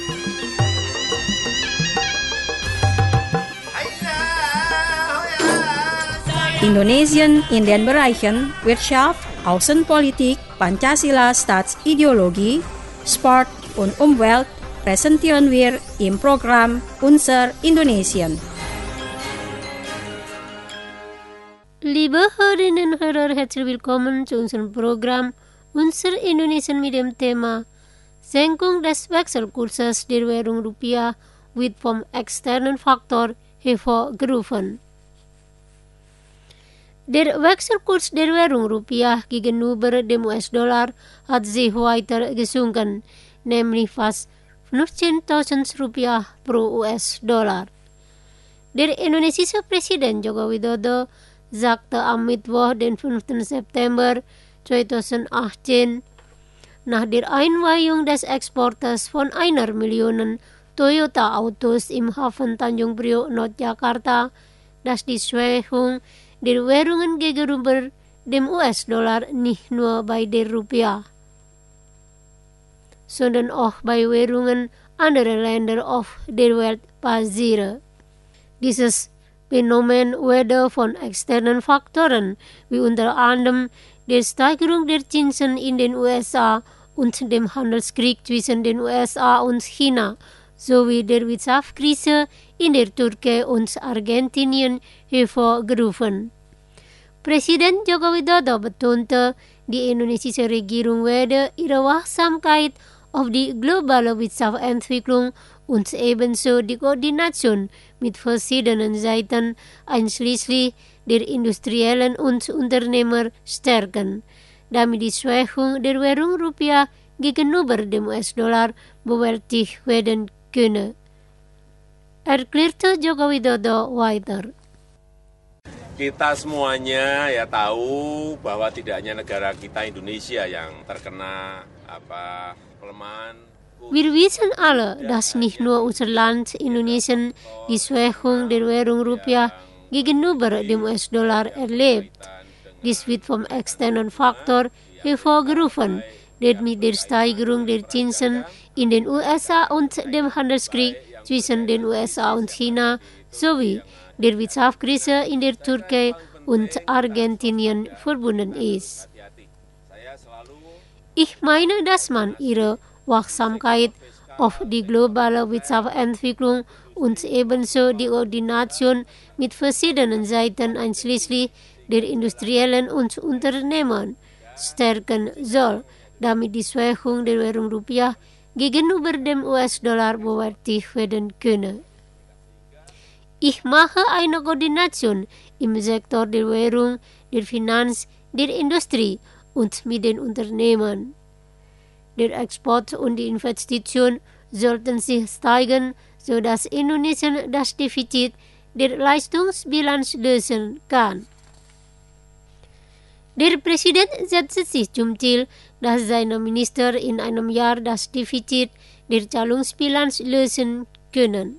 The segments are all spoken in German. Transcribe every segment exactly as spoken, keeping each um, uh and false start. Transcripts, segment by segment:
Indonesian in den Bereichen Wirtschaft, Außenpolitik, Pancasila Staatsideologie, Sport und Umwelt präsentieren wir im Programm Unser Indonesian. Liebe Hörerinnen und Hörer, herzlich willkommen zu unserem Programm Unser Indonesian mit dem Thema Senkung des Wechselkurses der Währung Rupiah wird vom externen Faktor hervorgerufen. Der Wechselkurs der Währung Rupiah gegenüber dem U S-Dollar hat sich weiter gesunken, nämlich fast fünfzehntausend Rupiah pro U S-Dollar. Der indonesische Präsident Joko Widodo sagte am Mittwoch, den fünften September zweitausendachtzehn, nach der Einweihung des Exporters von einer Million Toyota-Autos im Hafen Tanjung Priok, Nordjakarta, dass die Schwächung der Währungen gegenüber dem U S-Dollar nicht nur bei der Rupiah, sondern auch bei Währungen anderer Länder auf der Welt passiere. Dieses Phänomen wurde von externen Faktoren wie unter anderem der Steigerung der Zinsen in den U S A und dem Handelskrieg zwischen den U S A und China sowie der Wirtschaftskrise in der Türkei und Argentinien hervorgerufen. Präsident Joko Widodo betonte, die indonesische Regierung werde ihre Wachsamkeit auf die globale Wirtschaftsentwicklung und ebenso die Koordination mit verschiedenen Seiten, einschließlich der Industriellen und Unternehmer, stärken, damit die Schwächung der Währung Rupiah gegenüber dem U S-Dollar bewältigt werden könne, erklärte Joko Widodo weiter. Kita semuanya ya tahu bahwa tidak hanya negara kita Indonesia yang terkena apa pelemahan. Wir wissen alle, dass nicht nur unser Land Indonesien die Schwächung der Währung Rupiah gegenüber dem U S-Dollar erlebt. Dies wird vom externen Faktor hervorgerufen, der mit der Steigerung der Zinsen in den U S A und dem Handelskrieg zwischen den U S A und China sowie der Wirtschaftskrise in der Türkei und Argentinien verbunden ist. Ich meine, dass man ihre Wachsamkeit auf die globale Wirtschaftsentwicklung und ebenso die Koordination mit verschiedenen Seiten einschließlich der Industriellen und Unternehmen stärken soll, damit die Schwächung der Währung Rupiah gegenüber dem U S-Dollar bewältigt werden könne. Ich mache eine Koordination im Sektor der Währung, der Finanz, der Industrie und mit den Unternehmen. Der Export und die Investition sollten sich steigern, sodass Indonesien das Defizit der Leistungsbilanz lösen kann. Der Präsident setzte sich zum Ziel, dass seine Minister in einem Jahr das Defizit der Zahlungsbilanz lösen können.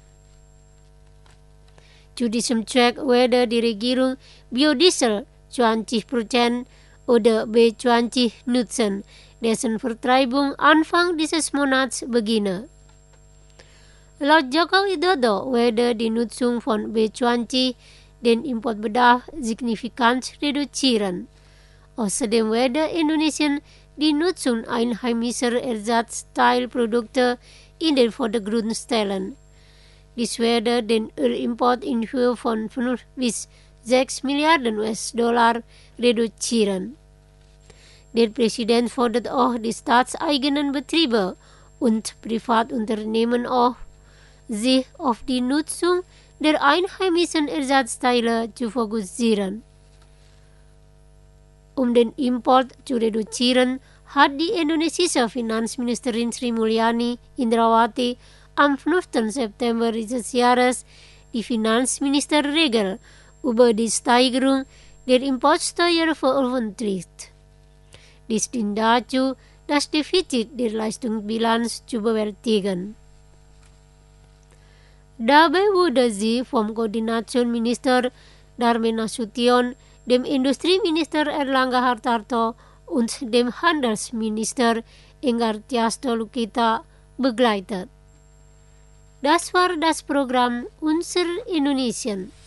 Zu diesem Zweck werde die Regierung Biodiesel zwanzig Prozent oder B zwanzig nutzen, dessen Vertreibung Anfang dieses Monats beginne. Laut Joko Widodo werde die Nutzung von B zwanzig den Importbedarf signifikant reduzieren. Außerdem werde Indonesien die Nutzung einheimischer Ersatzteilprodukte in den Vordergrund stellen. Dies werde den Ölimport in Höhe von fünf bis sechs Milliarden U S-Dollar reduzieren. Der Präsident fordert auch die staatseigenen Betriebe und Privatunternehmen auf, sich auf die Nutzung der einheimischen Ersatzteile zu fokussieren. Um den Import zu reduzieren, hat die indonesische Finanzministerin Sri Mulyani Indrawati am fünften September dieses Jahres die Finanzministerregel über die Steigerung der Importsteuer veröffentlicht. Dies dient dazu, das Defizit der Leistungsbilanz zu bewältigen. Dabei wurde sie vom Koordinationsminister Darmin Nasution, dem Industrieminister Erlangga Hartarto und dem Handelsminister Enggar Tias Tolukita begleitet. Das war das Programm Unser Indonesian.